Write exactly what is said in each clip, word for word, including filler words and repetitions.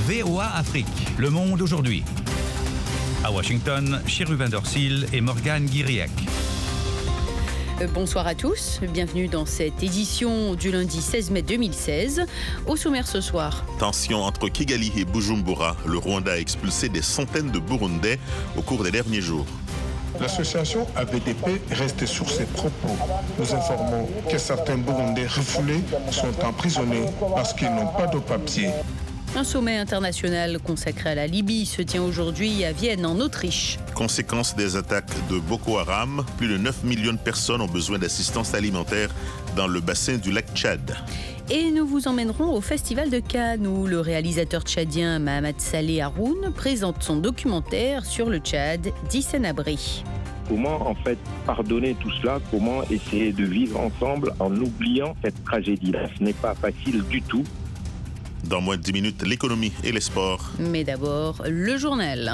V O A Afrique, Le Monde aujourd'hui. À Washington, Chérubin Dorsil et Morgane Guiriec. Bonsoir à tous, bienvenue dans cette édition du lundi seize mai deux mille seize. Au sommaire ce soir. Tension entre Kigali et Bujumbura. Le Rwanda a expulsé des centaines de Burundais au cours des derniers jours. L'association A V D P reste sur ses propos. Nous informons que certains Burundais refoulés sont emprisonnés parce qu'ils n'ont pas de papier. Un sommet international consacré à la Libye se tient aujourd'hui à Vienne, en Autriche. Conséquence des attaques de Boko Haram, plus de neuf millions de personnes ont besoin d'assistance alimentaire dans le bassin du lac Tchad. Et nous vous emmènerons au Festival de Cannes où le réalisateur tchadien Mahamat Saleh Haroun présente son documentaire sur le Tchad, dix abri. Comment en fait pardonner tout cela? Comment essayer de vivre ensemble en oubliant cette tragédie-là? Ce n'est pas facile du tout. Dans moins de dix minutes, l'économie et les sports. Mais d'abord, le journal.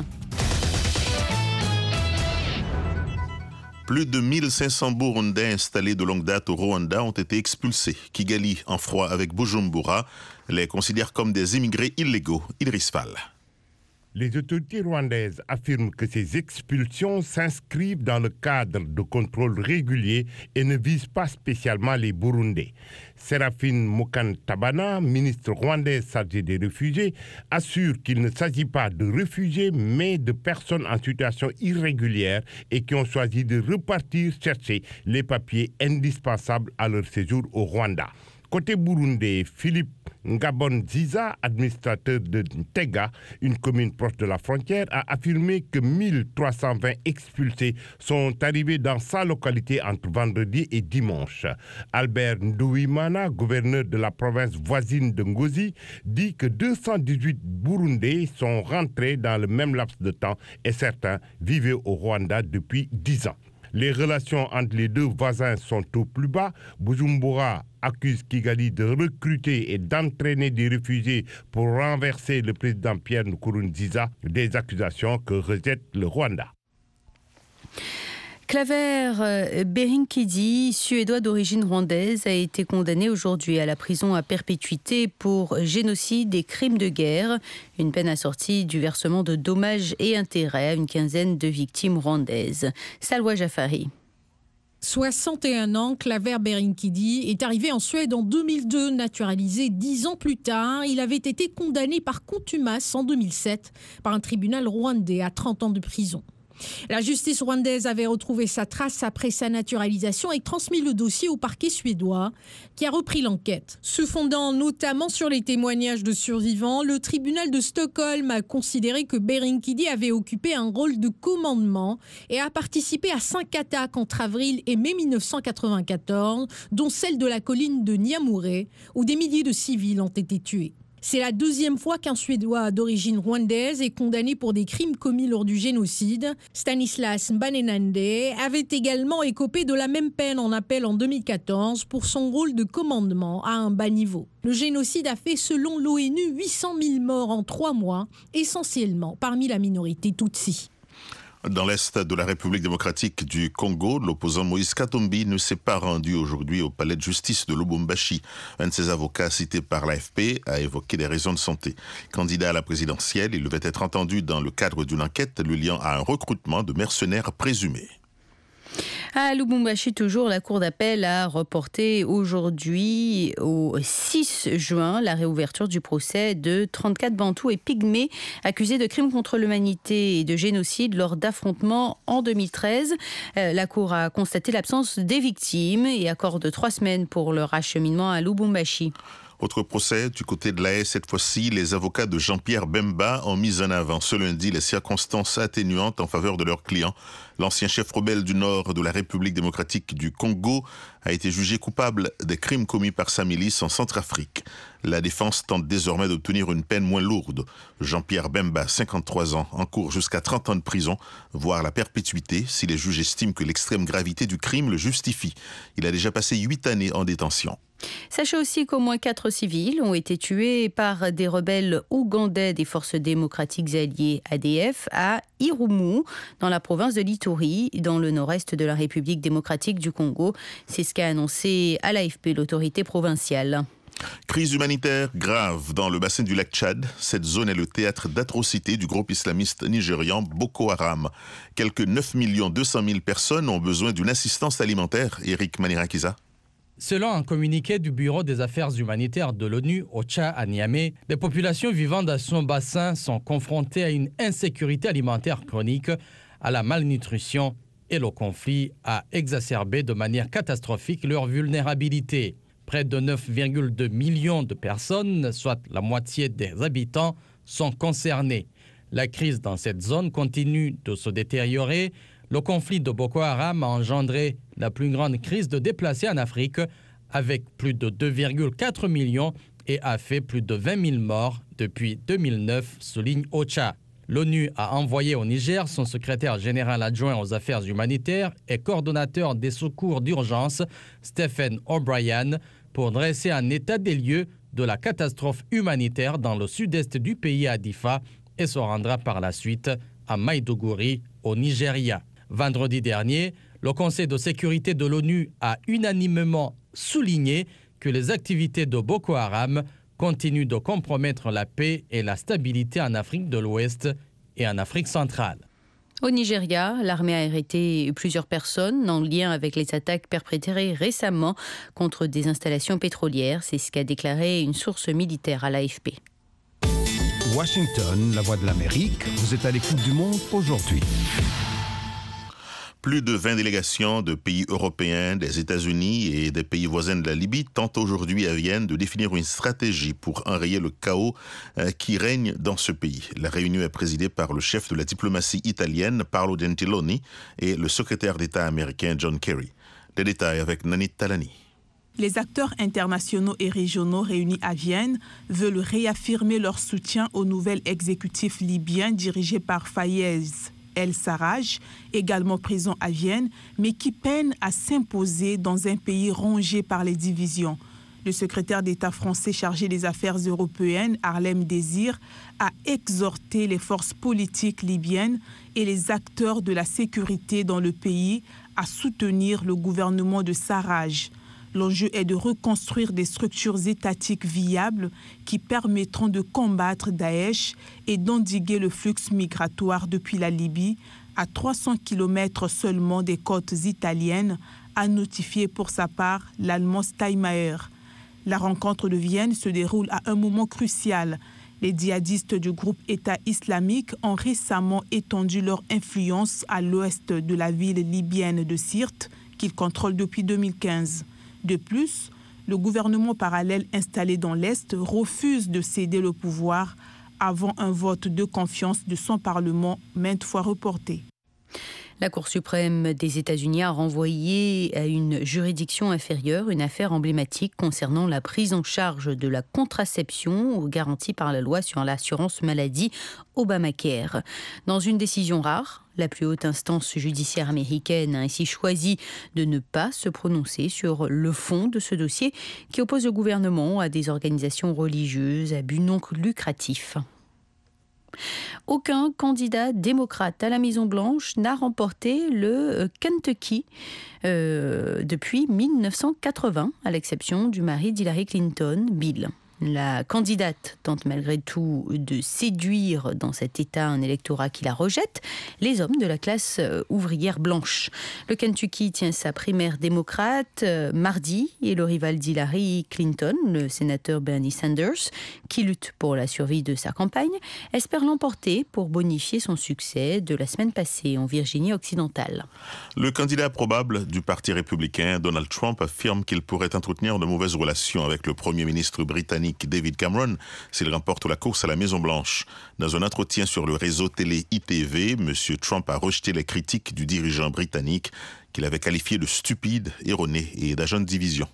Plus de mille cinq cents Burundais installés de longue date au Rwanda ont été expulsés. Kigali, en froid avec Bujumbura, les considère comme des immigrés illégaux. Idriss Fall. Les autorités rwandaises affirment que ces expulsions s'inscrivent dans le cadre de contrôles réguliers et ne visent pas spécialement les Burundais. Séraphine Mukantabana, ministre rwandaise chargée des réfugiés, assure qu'il ne s'agit pas de réfugiés mais de personnes en situation irrégulière et qui ont choisi de repartir chercher les papiers indispensables à leur séjour au Rwanda. Côté burundais, Philippe Ngabonziza, administrateur de Ntega, une commune proche de la frontière, a affirmé que mille trois cent vingt expulsés sont arrivés dans sa localité entre vendredi et dimanche. Albert Ndouimana, gouverneur de la province voisine de Ngozi, dit que deux cent dix-huit Burundais sont rentrés dans le même laps de temps et certains vivaient au Rwanda depuis dix ans. Les relations entre les deux voisins sont au plus bas. Bujumbura accuse Kigali de recruter et d'entraîner des réfugiés pour renverser le président Pierre Nkurunziza, des accusations que rejette le Rwanda. Claver Berinkidi, suédois d'origine rwandaise, a été condamné aujourd'hui à la prison à perpétuité pour génocide et crimes de guerre. Une peine assortie du versement de dommages et intérêts à une quinzaine de victimes rwandaises. Salwa Jafari. soixante et un ans, Claver Berinkidi est arrivé en Suède en deux mille deux, naturalisé dix ans plus tard. Il avait été condamné par contumace en deux mille sept par un tribunal rwandais à trente ans de prison. La justice rwandaise avait retrouvé sa trace après sa naturalisation et transmis le dossier au parquet suédois qui a repris l'enquête. Se fondant notamment sur les témoignages de survivants, le tribunal de Stockholm a considéré que Berinkidi avait occupé un rôle de commandement et a participé à cinq attaques entre avril et mai mille neuf cent quatre-vingt-quatorze, dont celle de la colline de Nyamure, où des milliers de civils ont été tués. C'est la deuxième fois qu'un Suédois d'origine rwandaise est condamné pour des crimes commis lors du génocide. Stanislas Mbanenande avait également écopé de la même peine en appel en deux mille quatorze pour son rôle de commandement à un bas niveau. Le génocide a fait, selon l'ONU, huit cent mille morts en trois mois, essentiellement parmi la minorité Tutsi. Dans l'est de la République démocratique du Congo, l'opposant Moïse Katumbi ne s'est pas rendu aujourd'hui au palais de justice de Lubumbashi. Un de ses avocats, cité par l'A F P, a évoqué des raisons de santé. Candidat à la présidentielle, il devait être entendu dans le cadre d'une enquête le liant à un recrutement de mercenaires présumés. À Lubumbashi, toujours, la Cour d'appel a reporté aujourd'hui au six juin la réouverture du procès de trente-quatre Bantous et Pygmées accusés de crimes contre l'humanité et de génocide lors d'affrontements en deux mille treize. La Cour a constaté l'absence des victimes et accorde trois semaines pour leur acheminement à Lubumbashi. Autre procès, du côté de l'A E, cette fois-ci, les avocats de Jean-Pierre Bemba ont mis en avant ce lundi les circonstances atténuantes en faveur de leur client. L'ancien chef rebelle du nord de la République démocratique du Congo a été jugé coupable des crimes commis par sa milice en Centrafrique. La défense tente désormais d'obtenir une peine moins lourde. Jean-Pierre Bemba, cinquante-trois ans, encourt jusqu'à trente ans de prison, voire la perpétuité, si les juges estiment que l'extrême gravité du crime le justifie. Il a déjà passé huit années en détention. Sachez aussi qu'au moins quatre civils ont été tués par des rebelles ougandais des forces démocratiques alliées A D F à Irumu, dans la province de l'Ituri, dans le nord-est de la République démocratique du Congo. C'est ce qu'a annoncé à l'A F P l'autorité provinciale. Crise humanitaire grave dans le bassin du lac Tchad. Cette zone est le théâtre d'atrocités du groupe islamiste nigérian Boko Haram. Quelques neuf millions deux cent mille personnes ont besoin d'une assistance alimentaire. Eric Manirakiza. Selon un communiqué du Bureau des affaires humanitaires de l'ONU, OCHA, à Niamey, les populations vivant dans son bassin sont confrontées à une insécurité alimentaire chronique, à la malnutrition, et le conflit a exacerbé de manière catastrophique leur vulnérabilité. Près de neuf virgule deux millions de personnes, soit la moitié des habitants, sont concernés. La crise dans cette zone continue de se détériorer. Le conflit de Boko Haram a engendré la plus grande crise de déplacés en Afrique, avec plus de deux virgule quatre millions et a fait plus de vingt mille morts depuis deux mille neuf, souligne OCHA. L'ONU a envoyé au Niger son secrétaire général adjoint aux affaires humanitaires et coordonnateur des secours d'urgence, Stephen O'Brien, pour dresser un état des lieux de la catastrophe humanitaire dans le sud-est du pays à Difa et se rendra par la suite à Maïdougouri, au Nigeria. Vendredi dernier, le Conseil de sécurité de l'ONU a unanimement souligné que les activités de Boko Haram continuent de compromettre la paix et la stabilité en Afrique de l'Ouest et en Afrique centrale. Au Nigeria, l'armée a arrêté plusieurs personnes en lien avec les attaques perpétrées récemment contre des installations pétrolières. C'est ce qu'a déclaré une source militaire à l'A F P. Washington, la voix de l'Amérique, vous êtes à l'écoute du monde aujourd'hui. Plus de vingt délégations de pays européens, des États-Unis et des pays voisins de la Libye tentent aujourd'hui à Vienne de définir une stratégie pour enrayer le chaos qui règne dans ce pays. La réunion est présidée par le chef de la diplomatie italienne, Paolo Gentiloni, et le secrétaire d'État américain, John Kerry. Les détails avec Nanit Talani. Les acteurs internationaux et régionaux réunis à Vienne veulent réaffirmer leur soutien au nouvel exécutif libyen dirigé par Fayez El-Sarraj, également présent à Vienne, mais qui peine à s'imposer dans un pays rongé par les divisions. Le secrétaire d'État français chargé des affaires européennes, Harlem Désir, a exhorté les forces politiques libyennes et les acteurs de la sécurité dans le pays à soutenir le gouvernement de Sarraj. L'enjeu est de reconstruire des structures étatiques viables qui permettront de combattre Daesh et d'endiguer le flux migratoire depuis la Libye, à trois cents kilomètres seulement des côtes italiennes, a notifié pour sa part l'Allemand Steinmeier. La rencontre de Vienne se déroule à un moment crucial. Les djihadistes du groupe État islamique ont récemment étendu leur influence à l'ouest de la ville libyenne de Sirte, qu'ils contrôlent depuis deux mille quinze. De plus, le gouvernement parallèle installé dans l'Est refuse de céder le pouvoir avant un vote de confiance de son Parlement maintes fois reporté. La Cour suprême des États-Unis a renvoyé à une juridiction inférieure une affaire emblématique concernant la prise en charge de la contraception garantie par la loi sur l'assurance maladie Obamacare. Dans une décision rare, la plus haute instance judiciaire américaine a ainsi choisi de ne pas se prononcer sur le fond de ce dossier qui oppose le gouvernement à des organisations religieuses à but non lucratif. Aucun candidat démocrate à la Maison-Blanche n'a remporté le Kentucky euh, depuis mille neuf cent quatre-vingts, à l'exception du mari d'Hillary Clinton, Bill. La candidate tente malgré tout de séduire dans cet État un électorat qui la rejette, les hommes de la classe ouvrière blanche. Le Kentucky tient sa primaire démocrate euh, mardi et le rival d'Hillary Clinton, le sénateur Bernie Sanders, qui lutte pour la survie de sa campagne, espère l'emporter pour bonifier son succès de la semaine passée en Virginie-Occidentale. Le candidat probable du Parti républicain, Donald Trump, affirme qu'il pourrait entretenir de mauvaises relations avec le Premier ministre britannique David Cameron s'il remporte la course à la Maison-Blanche. Dans un entretien sur le réseau télé I T V, M. Trump a rejeté les critiques du dirigeant britannique qu'il avait qualifié de stupide, erroné et d'agent de division.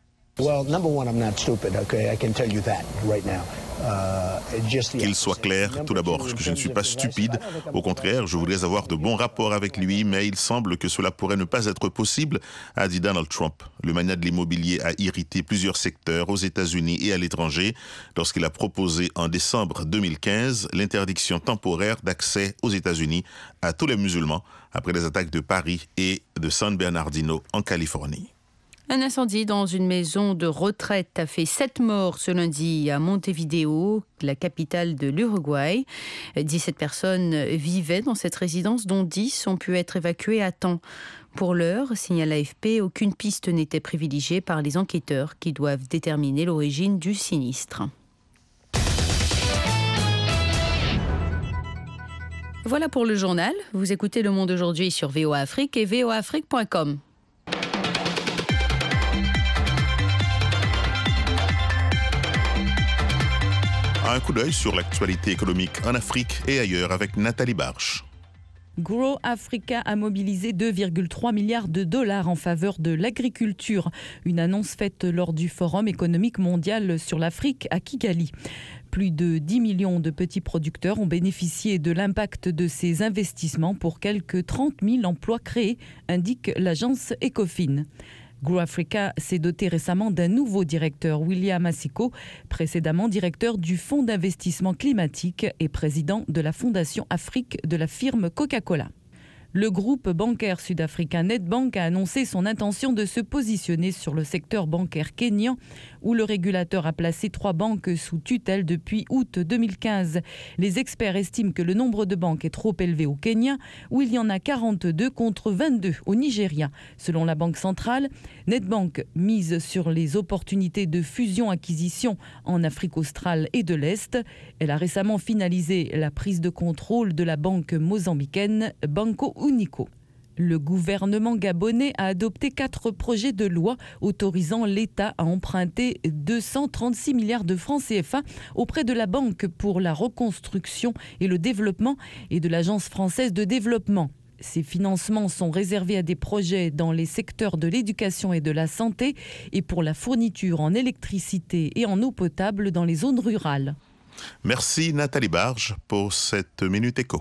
Qu'il soit clair, tout d'abord, que je ne suis pas stupide. Au contraire, je voudrais avoir de bons rapports avec lui, mais il semble que cela pourrait ne pas être possible, a dit Donald Trump. Le magnat de l'immobilier a irrité plusieurs secteurs aux États-Unis et à l'étranger lorsqu'il a proposé en décembre deux mille quinze l'interdiction temporaire d'accès aux États-Unis à tous les musulmans après les attaques de Paris et de San Bernardino en Californie. Un incendie dans une maison de retraite a fait sept morts ce lundi à Montevideo, la capitale de l'Uruguay. dix-sept personnes vivaient dans cette résidence, dont dix ont pu être évacuées à temps. Pour l'heure, signale l'A F P, aucune piste n'était privilégiée par les enquêteurs qui doivent déterminer l'origine du sinistre. Voilà pour le journal. Vous écoutez Le Monde aujourd'hui sur V O A Afrique et v o a afrique point com. Un coup d'œil sur l'actualité économique en Afrique et ailleurs avec Nathalie Barche. Grow Africa a mobilisé deux virgule trois milliards de dollars en faveur de l'agriculture. Une annonce faite lors du Forum économique mondial sur l'Afrique à Kigali. Plus de dix millions de petits producteurs ont bénéficié de l'impact de ces investissements pour quelques trente mille emplois créés, indique l'agence Ecofin. Grow Africa s'est doté récemment d'un nouveau directeur, William Asiko, précédemment directeur du Fonds d'investissement climatique et président de la Fondation Afrique de la firme Coca-Cola. Le groupe bancaire sud-africain Nedbank a annoncé son intention de se positionner sur le secteur bancaire kényan, où le régulateur a placé trois banques sous tutelle depuis août deux mille quinze. Les experts estiment que le nombre de banques est trop élevé au Kenya, où il y en a quarante-deux contre vingt-deux au Nigeria. Selon la Banque centrale, Nedbank mise sur les opportunités de fusion-acquisition en Afrique australe et de l'Est. Elle a récemment finalisé la prise de contrôle de la banque mozambicaine Banco Unico. Le gouvernement gabonais a adopté quatre projets de loi autorisant l'État à emprunter deux cent trente-six milliards de francs C F A auprès de la Banque pour la reconstruction et le développement et de l'Agence française de développement. Ces financements sont réservés à des projets dans les secteurs de l'éducation et de la santé et pour la fourniture en électricité et en eau potable dans les zones rurales. Merci Nathalie Barge pour cette Minute Éco.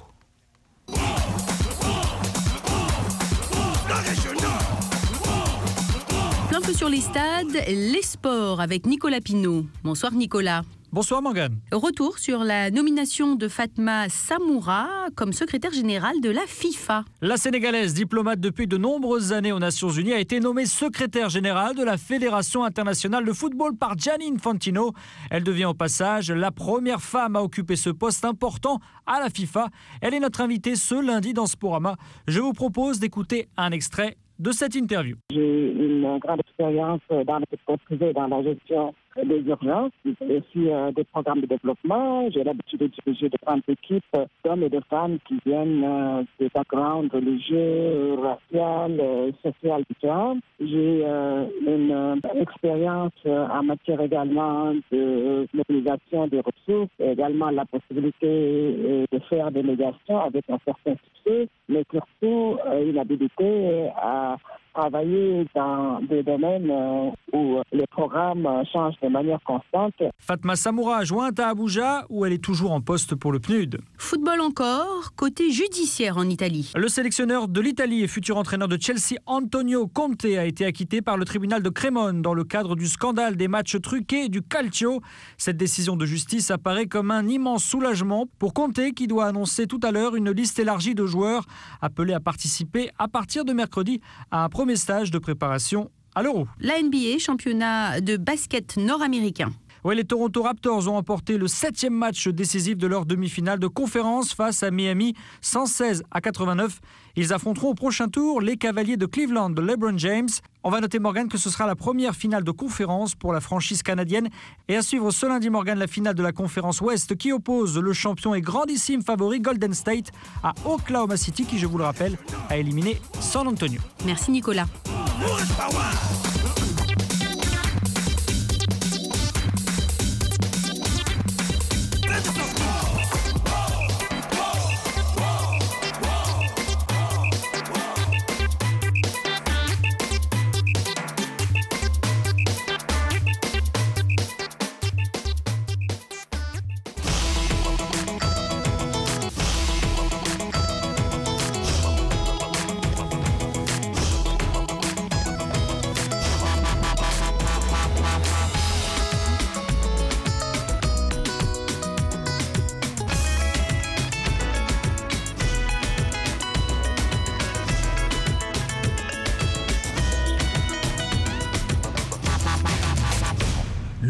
Plein peu sur les stades, les sports avec Nicolas Pinault. Bonsoir Nicolas. Bonsoir Morgane. Retour sur la nomination de Fatma Samoura comme secrétaire générale de la FIFA. La Sénégalaise, diplomate depuis de nombreuses années aux Nations Unies, a été nommée secrétaire générale de la Fédération internationale de football par Gianni Infantino. Elle devient au passage la première femme à occuper ce poste important à la FIFA. Elle est notre invitée ce lundi dans Sporama. Je vous propose d'écouter un extrait de cette interview. J'ai une grande expérience dans le secteur privé, dans la gestion des urgences, et aussi euh, des programmes de développement. J'ai l'habitude de diriger de grandes équipes d'hommes et de femmes qui viennent euh, des backgrounds religieux, raciaux, euh, sociaux différents. J'ai euh, une euh, expérience euh, en matière également de mobilisation des ressources, et également la possibilité euh, de faire des médiations avec un certain succès, mais surtout euh, une habilité à travailler dans des domaines euh, où les programmes euh, changent de manière constante. Fatma Samoura jointe à Abuja, où elle est toujours en poste pour le P N U D. Football encore, côté judiciaire en Italie. Le sélectionneur de l'Italie et futur entraîneur de Chelsea, Antonio Conte, a été acquitté par le tribunal de Crémone dans le cadre du scandale des matchs truqués du Calcio. Cette décision de justice apparaît comme un immense soulagement pour Conte, qui doit annoncer tout à l'heure une liste élargie de joueurs appelés à participer à partir de mercredi à un premier stage de préparation à l'Euro. La N B A, championnat de basket nord-américain. Oui, les Toronto Raptors ont emporté le septième match décisif de leur demi-finale de conférence face à Miami, cent seize à quatre-vingt-neuf. Ils affronteront au prochain tour les Cavaliers de Cleveland de LeBron James. On va noter, Morgane, que ce sera la première finale de conférence pour la franchise canadienne. Et à suivre ce lundi, Morgane, la finale de la conférence Ouest qui oppose le champion et grandissime favori Golden State à Oklahoma City, qui, je vous le rappelle, a éliminé San Antonio. Merci Nicolas.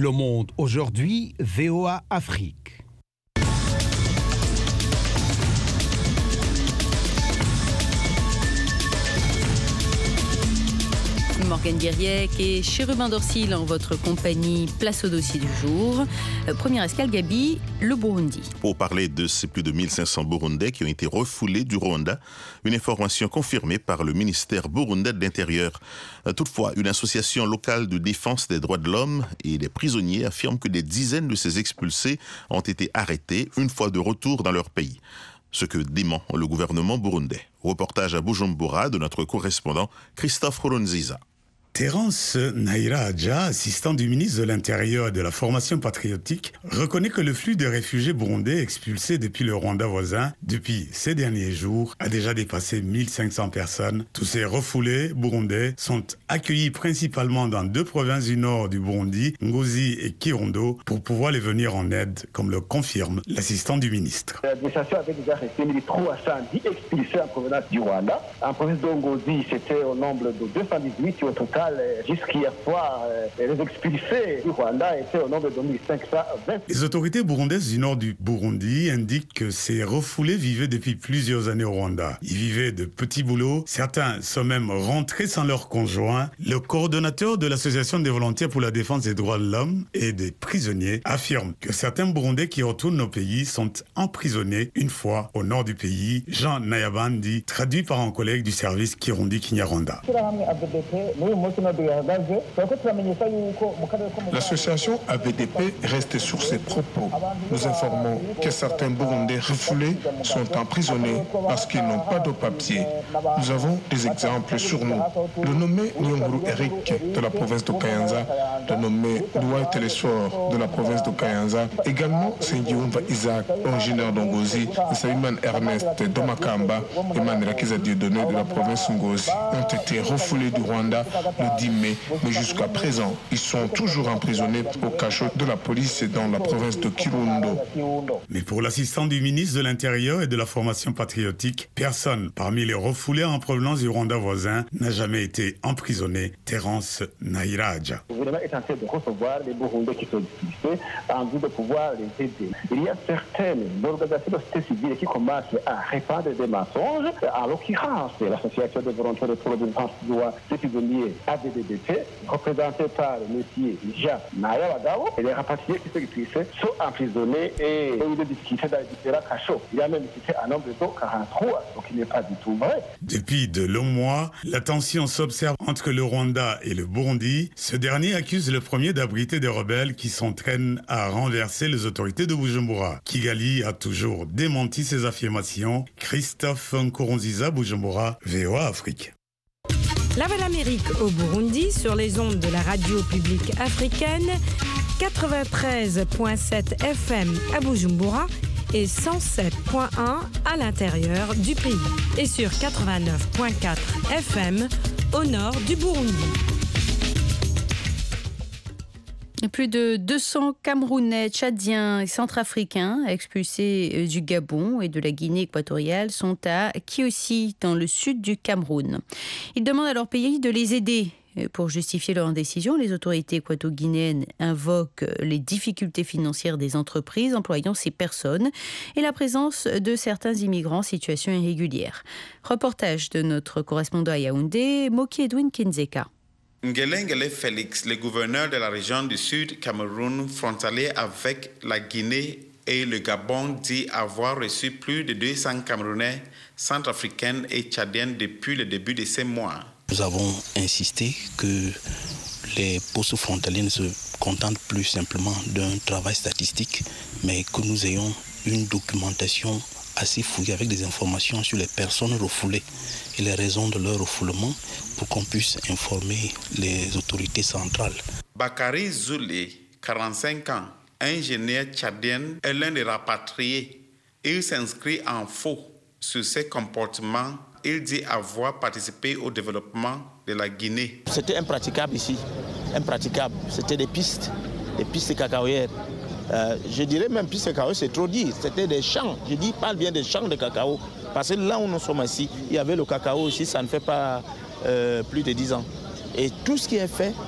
Le Monde aujourd'hui, V O A Afrique. Morgane Guiriec et Chérubin Dorsil en votre compagnie. Place au dossier du jour. Euh, première escale, Gabi, le Burundi. Pour parler de ces plus de mille cinq cents Burundais qui ont été refoulés du Rwanda, une information confirmée par le ministère burundais de l'Intérieur. Euh, toutefois, une association locale de défense des droits de l'homme et des prisonniers affirme que des dizaines de ces expulsés ont été arrêtés une fois de retour dans leur pays. Ce que dément le gouvernement burundais. Reportage à Bujumbura de notre correspondant Christophe Ronziza. Terence Nairaja, assistant du ministre de l'Intérieur et de la formation patriotique, reconnaît que le flux de réfugiés burundais expulsés depuis le Rwanda voisin depuis ces derniers jours a déjà dépassé mille cinq cents personnes. Tous ces refoulés burundais sont accueillis principalement dans deux provinces du nord du Burundi, Ngozi et Kirundo, pour pouvoir les venir en aide, comme le confirme l'assistant du ministre. L'administration avait déjà reçu mille trois cent dix expulsés en provenance du Rwanda. En province de Ngozi, c'était au nombre de deux cent dix-huit au total. Jusqu'hier soir, les expulsés du Rwanda étaient au nombre de mille cinq cent vingt. Les autorités burundaises du nord du Burundi indiquent que ces refoulés vivaient depuis plusieurs années au Rwanda. Ils vivaient de petits boulots. Certains sont même rentrés sans leur conjoint. Le coordonnateur de l'Association des volontaires pour la défense des droits de l'homme et des prisonniers affirme que certains Burundais qui retournent au pays sont emprisonnés une fois au nord du pays. Jean Nayabandi, traduit par un collègue du service Kirundi Kinyarwanda. L'association A V D P reste sur ses propos. Nous informons que certains Burundais refoulés sont emprisonnés parce qu'ils n'ont pas de papier. Nous avons des exemples sur nous. Le nommé Nyonguru Eric de la province de Kayanza, le nommé Louai Télésor de la province de Kayanza, également Sengiumva Isaac, originaire d'Ongozi, et Saïman Ernest de Makamba et Manirakiza Dieudonné de la province Ngozi ont été refoulés du Rwanda le dix mai, mais jusqu'à présent, ils sont toujours emprisonnés au cachot de la police dans la province de Kirundo. Mais pour l'assistant du ministre de l'Intérieur et de la formation patriotique, personne parmi les refoulés en provenance du Rwanda voisin n'a jamais été emprisonné. Terence Nairaja. Le gouvernement est en train de recevoir les Burundais qui sont expulsés en vue de pouvoir les aider. Il y a certaines organisations de société civile qui commencent à répandre des mensonges. En l'occurrence, l'association des volontaires pour la défense des droits des prisonniers A V D P, représenté par M. Jean Nayabagao, et les rapatriés qui sont expulsés sont emprisonnés et ont eu des discussions dans les différents cachots. Il y a même cité un nombre de quarante-trois, donc il n'est pas du tout vrai. Depuis de longs mois, la tension s'observe entre le Rwanda et le Burundi. Ce dernier accuse le premier d'abriter des rebelles qui s'entraînent à renverser les autorités de Bujumbura. Kigali a toujours démenti ces affirmations. Christophe Nkurunziza, Bujumbura, V O A Afrique. La Voix de l'Amérique au Burundi sur les ondes de la radio publique africaine, quatre-vingt-treize virgule sept F M à Bujumbura et cent sept virgule un à l'intérieur du pays et sur quatre-vingt-neuf virgule quatre F M au nord du Burundi. Plus de deux cents Camerounais, Tchadiens et Centrafricains expulsés du Gabon et de la Guinée équatoriale sont à Kiossi, dans le sud du Cameroun. Ils demandent à leur pays de les aider. Pour justifier leur décision, les autorités équato-guinéennes invoquent les difficultés financières des entreprises employant ces personnes et la présence de certains immigrants en situation irrégulière. Reportage de notre correspondant à Yaoundé, Moki Edwin Kinzeka. Ngelengele Félix, le gouverneur de la région du Sud Cameroun, frontalier avec la Guinée et le Gabon, dit avoir reçu plus de deux cents Camerounais, Centrafricains et Tchadiens depuis le début de ces mois. Nous avons insisté que les postes frontaliers ne se contentent plus simplement d'un travail statistique, mais que nous ayons une documentation assez fouillée avec des informations sur les personnes refoulées et les raisons de leur refoulement pour qu'on puisse informer les autorités centrales. Bakary Zoulé, quarante-cinq ans, ingénieur tchadien, est l'un des rapatriés. Il s'inscrit en faux sur ses comportements. Il dit avoir participé au développement de la Guinée. C'était impraticable ici, impraticable. C'était des pistes, des pistes cacaoyères. Euh, je dirais même pistes cacao, c'est trop dit. C'était des champs. Je dis, parle bien des champs de cacao. Parce que là où nous sommes ici, il y avait le cacao ici, ça ne fait pas euh, plus de dix ans. Et tout ce qui est fait,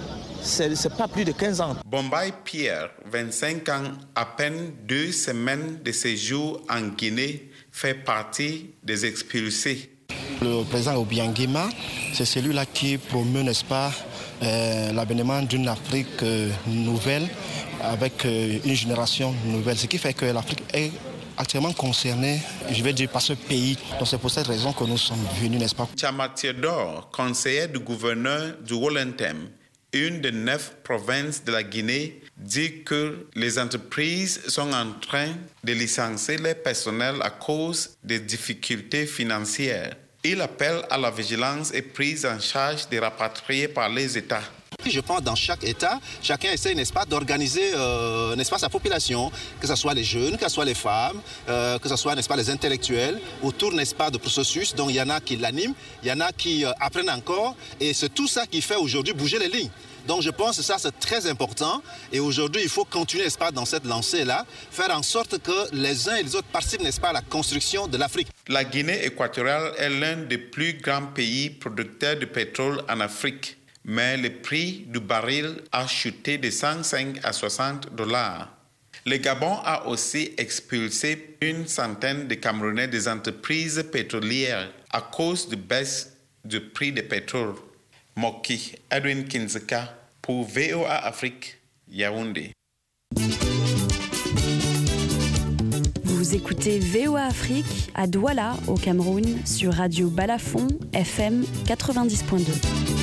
c'est, c'est pas plus de quinze ans. Bombay Pierre, vingt-cinq ans, à peine deux semaines de séjour en Guinée, fait partie des expulsés. Le président Obiangema, c'est celui-là qui promeut, n'est-ce pas, euh, l'avènement d'une Afrique euh, nouvelle, avec euh, une génération nouvelle, ce qui fait que l'Afrique est actuellement concernée, je vais dire, par ce pays. Donc c'est pour cette raison que nous sommes venus, n'est-ce pas. Chama Theodore, conseiller du gouverneur du Wollentem, une des neuf provinces de la Guinée, dit que les entreprises sont en train de licencier les personnels à cause des difficultés financières. Il appelle à la vigilance et prise en charge des rapatriés par les États. Je pense dans chaque État, chacun essaie, n'est-ce pas, d'organiser, euh, n'est-ce pas, sa population, que ce soit les jeunes, que ce soit les femmes, euh, que ce soit, n'est-ce pas, les intellectuels, autour, n'est-ce pas, de processus. Donc il y en a qui l'animent, il y en a qui euh, apprennent encore, et c'est tout ça qui fait aujourd'hui bouger les lignes. Donc je pense que ça c'est très important, et aujourd'hui il faut continuer, n'est-ce pas, dans cette lancée-là, faire en sorte que les uns et les autres participent, n'est-ce pas, à la construction de l'Afrique. La Guinée équatoriale est l'un des plus grands pays producteurs de pétrole en Afrique. Mais le prix du baril a chuté de cent cinq à soixante dollars. Le Gabon a aussi expulsé une centaine de Camerounais des entreprises pétrolières à cause de baisse du prix du pétrole. Moki Edwin Kinzeka pour V O A Afrique, Yaoundé. Vous écoutez V O A Afrique à Douala, au Cameroun, sur Radio Balafon, F M quatre-vingt-dix point deux.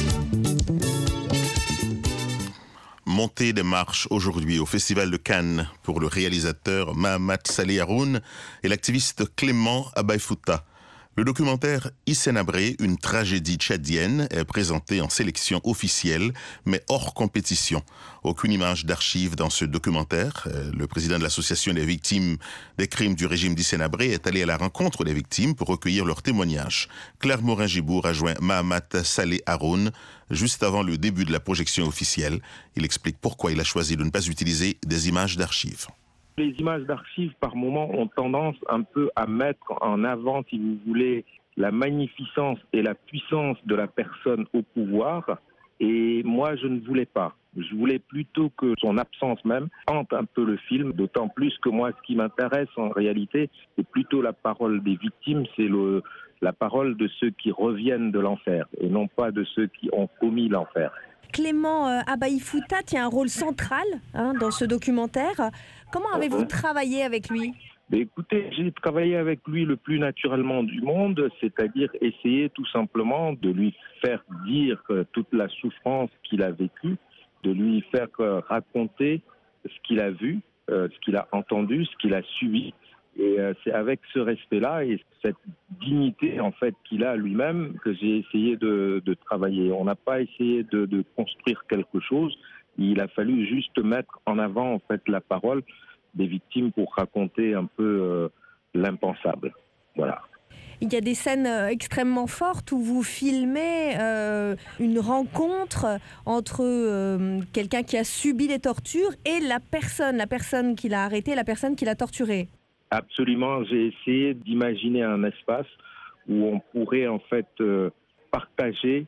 Montée des marches aujourd'hui au Festival de Cannes pour le réalisateur Mahamat Saleh Haroun et l'activiste Clément Abaïfouta. Le documentaire Hissénabré, une tragédie tchadienne, est présenté en sélection officielle, mais hors compétition. Aucune image d'archive dans ce documentaire. Le président de l'association des victimes des crimes du régime d'Hissénabré est allé à la rencontre des victimes pour recueillir leurs témoignages. Claire Morin-Gibour a joint Mahamat Saleh Haroun juste avant le début de la projection officielle. Il explique pourquoi il a choisi de ne pas utiliser des images d'archives. Les images d'archives, par moments, ont tendance un peu à mettre en avant, si vous voulez, la magnificence et la puissance de la personne au pouvoir. Et moi, je ne voulais pas. Je voulais plutôt que son absence même hante un peu le film, d'autant plus que moi, ce qui m'intéresse en réalité, c'est plutôt la parole des victimes, c'est le, la parole de ceux qui reviennent de l'enfer, et non pas de ceux qui ont commis l'enfer. Clément euh, Abaïfouta tient un rôle central hein, dans ce documentaire. Comment avez-vous travaillé avec lui ? Écoutez, j'ai travaillé avec lui le plus naturellement du monde, c'est-à-dire essayer tout simplement de lui faire dire toute la souffrance qu'il a vécue, de lui faire raconter ce qu'il a vu, ce qu'il a entendu, ce qu'il a subi. Et c'est avec ce respect-là et cette dignité en fait qu'il a lui-même que j'ai essayé de, de travailler. On n'a pas essayé de, de construire quelque chose. Il a fallu juste mettre en avant en fait la parole des victimes pour raconter un peu euh, l'impensable. Voilà. Il y a des scènes extrêmement fortes où vous filmez euh, une rencontre entre euh, quelqu'un qui a subi les tortures et la personne, la personne qui l'a arrêté, la personne qui l'a torturé. Absolument, j'ai essayé d'imaginer un espace où on pourrait en fait euh, partager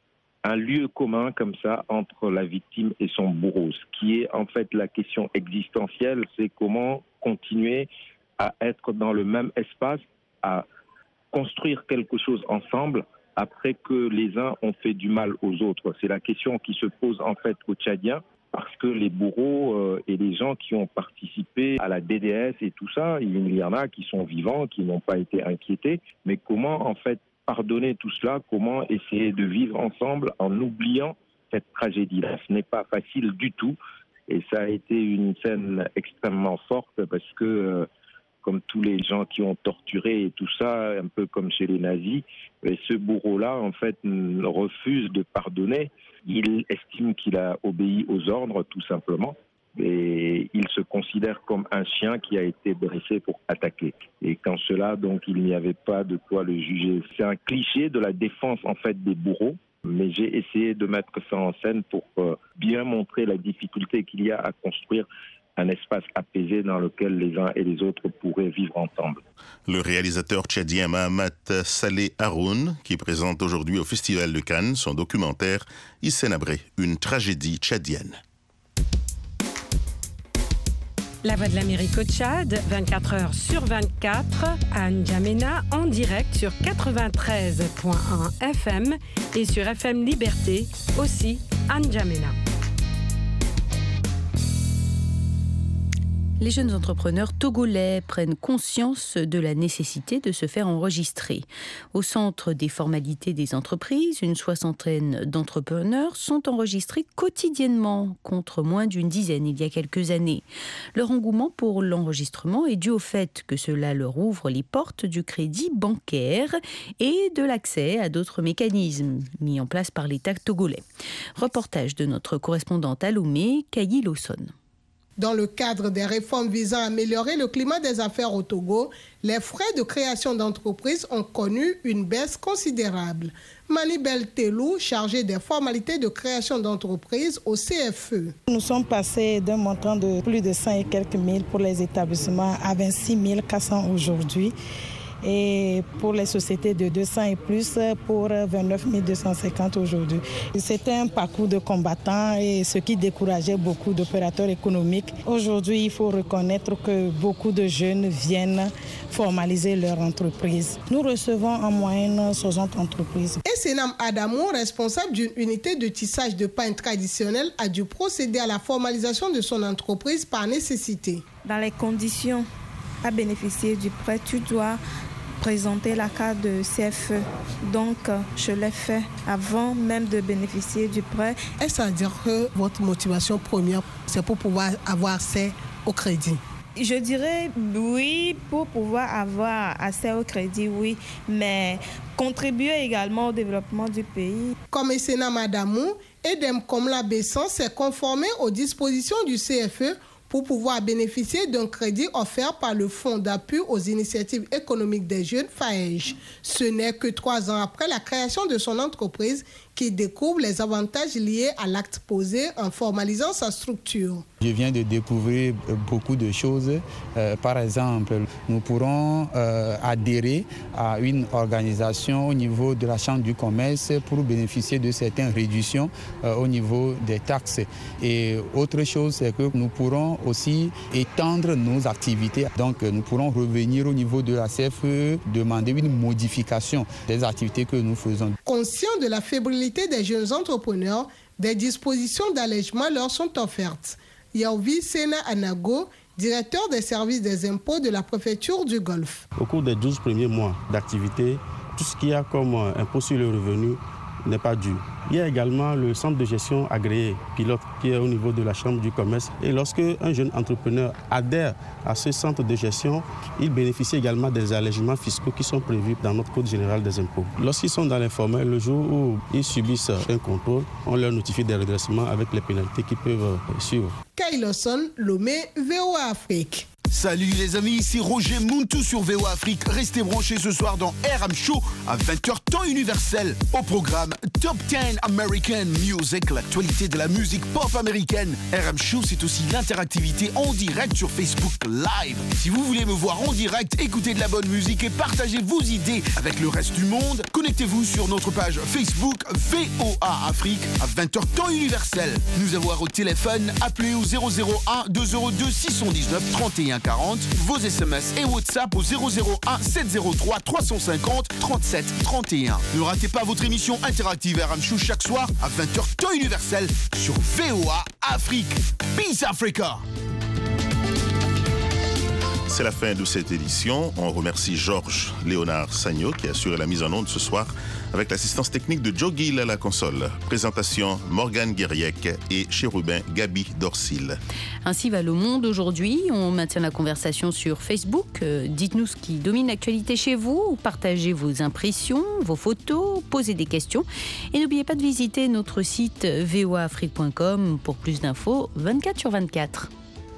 un lieu commun comme ça entre la victime et son bourreau. Ce qui est en fait la question existentielle, c'est comment continuer à être dans le même espace, à construire quelque chose ensemble après que les uns ont fait du mal aux autres. C'est la question qui se pose en fait aux Tchadiens. Parce que les bourreaux euh, et les gens qui ont participé à la D D S et tout ça, il y en a qui sont vivants, qui n'ont pas été inquiétés. Mais comment en fait pardonner tout cela ? Comment essayer de vivre ensemble en oubliant cette tragédie-là ? Ce n'est pas facile du tout. Et ça a été une scène extrêmement forte parce que, euh, comme tous les gens qui ont torturé et tout ça, un peu comme chez les nazis, et ce bourreau-là, en fait, refuse de pardonner. Il estime qu'il a obéi aux ordres, tout simplement. Et il se considère comme un chien qui a été dressé pour attaquer. Et quand cela, donc, il n'y avait pas de quoi le juger. C'est un cliché de la défense, en fait, des bourreaux. Mais j'ai essayé de mettre ça en scène pour euh, bien montrer la difficulté qu'il y a à construire un espace apaisé dans lequel les uns et les autres pourraient vivre ensemble. Le réalisateur tchadien Mahamat Saleh Haroun, qui présente aujourd'hui au Festival de Cannes son documentaire « Issenabré, une tragédie tchadienne ». La Voix de l'Amérique au Tchad, vingt-quatre heures sur vingt-quatre, à N'Djamena, en direct sur quatre-vingt-treize virgule un F M et sur F M Liberté, aussi à N'Djamena. Les jeunes entrepreneurs togolais prennent conscience de la nécessité de se faire enregistrer. Au centre des formalités des entreprises, une soixantaine d'entrepreneurs sont enregistrés quotidiennement, contre moins d'une dizaine il y a quelques années. Leur engouement pour l'enregistrement est dû au fait que cela leur ouvre les portes du crédit bancaire et de l'accès à d'autres mécanismes mis en place par l'État togolais. Reportage de notre correspondante à Lomé, Kayi Lawson. Dans le cadre des réformes visant à améliorer le climat des affaires au Togo, les frais de création d'entreprises ont connu une baisse considérable. Manibel Telou, chargée des formalités de création d'entreprises au C F E. Nous sommes passés d'un montant de plus de cent et quelques mille pour les établissements à vingt-six mille quatre cents aujourd'hui. Et pour les sociétés de deux cents et plus pour vingt-neuf mille deux cent cinquante aujourd'hui. C'était un parcours de combattants et ce qui décourageait beaucoup d'opérateurs économiques. Aujourd'hui, il faut reconnaître que beaucoup de jeunes viennent formaliser leur entreprise. Nous recevons en moyenne soixante entreprises. Et Senam Adamou, responsable d'une unité de tissage de pain traditionnel, a dû procéder à la formalisation de son entreprise par nécessité. Dans les conditions à bénéficier du prêt, tu dois présenter la carte de C F E. Donc, je l'ai fait avant même de bénéficier du prêt. Est-ce à dire que votre motivation première, c'est pour pouvoir avoir accès au crédit? Je dirais oui, pour pouvoir avoir accès au crédit, oui, mais contribuer également au développement du pays. Comme Essena Madamou, Edem Komla Bessan s'est conformé aux dispositions du C F E pour pouvoir bénéficier d'un crédit offert par le Fonds d'appui aux initiatives économiques des jeunes F A E J. Ce n'est que trois ans après la création de son entreprise qu'il découvre les avantages liés à l'acte posé en formalisant sa structure. Je viens de découvrir beaucoup de choses. Euh, par exemple, nous pourrons euh, adhérer à une organisation au niveau de la Chambre du commerce pour bénéficier de certaines réductions euh, au niveau des taxes. Et autre chose, c'est que nous pourrons aussi étendre nos activités. Donc, nous pourrons revenir au niveau de la C F E, demander une modification des activités que nous faisons. Conscient de la fébrilité des jeunes entrepreneurs, des dispositions d'allègement leur sont offertes. Yaouvi Sena Anago, directeur des services des impôts de la préfecture du Golfe. Au cours des douze premiers mois d'activité, tout ce qu'il y a comme impôt sur le revenu n'est pas dû. Il y a également le centre de gestion agréé, pilote, qui est au niveau de la Chambre du commerce. Et lorsque un jeune entrepreneur adhère à ce centre de gestion, il bénéficie également des allègements fiscaux qui sont prévus dans notre Code général des impôts. Lorsqu'ils sont dans l'informel, le jour où ils subissent un contrôle, on leur notifie des redressements avec les pénalités qu'ils peuvent suivre. Kayi Lawson, Lomé, V O A Afrique. Salut les amis, ici Roger Muntu sur V O A Afrique. Restez branchés ce soir dans R M Show à vingt heures temps universel. Au programme Top dix American Music, l'actualité de la musique pop américaine. R M Show, c'est aussi l'interactivité en direct sur Facebook Live. Si vous voulez me voir en direct, écouter de la bonne musique et partager vos idées avec le reste du monde, connectez-vous sur notre page Facebook V O A Afrique à vingt heures temps universel. Nous avoir au téléphone, appelez au zéro zéro un deux zéro deux six un neuf trente et un quarante, vos S M S et WhatsApp au zéro zéro un sept zéro trois trois cent cinquante trente-sept trente et un. Ne ratez pas votre émission interactive R M Show chaque soir à vingt heures temps universel sur V O A Afrique. Peace Africa! C'est la fin de cette édition. On remercie Georges Léonard Sagno qui a assuré la mise en onde ce soir avec l'assistance technique de Joe Gill à la console. Présentation Morgane Guériec et Chérubin Gabi Dorsil. Ainsi va le monde aujourd'hui. On maintient la conversation sur Facebook. Euh, dites-nous ce qui domine l'actualité chez vous. Partagez vos impressions, vos photos, posez des questions. Et n'oubliez pas de visiter notre site v o a afrique point com pour plus d'infos vingt-quatre sur vingt-quatre.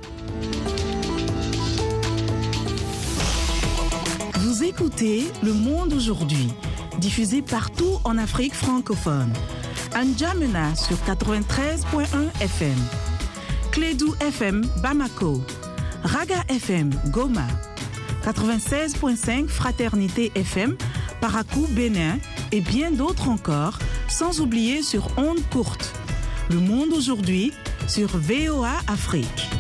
Vous écoutez Le Monde aujourd'hui, diffusé partout en Afrique francophone. À N'Djamena sur quatre-vingt-treize virgule un F M. Clédou F M Bamako, Raga F M Goma, quatre-vingt-seize virgule cinq Fraternité F M Parakou Bénin et bien d'autres encore, sans oublier sur ondes courtes. Le monde aujourd'hui sur V O A Afrique.